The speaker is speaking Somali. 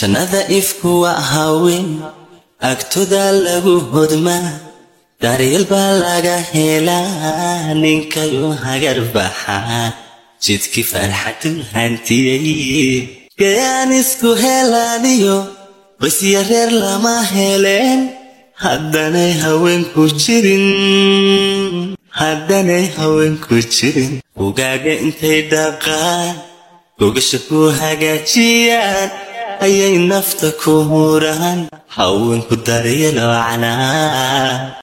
jannada ifku waa haween agtooda lagu hodmaa daryeel baa laga helaa ninkayu hagar baxaa jidkii farxadu hantiyey gayaan isku helaaniyo basiya reer lama heleen haddanay haweenku jirin ugaaga intay dhaqaan gogasha ku hagaajiyaan ayay nafta ku huraan haweenku daryeelo canaa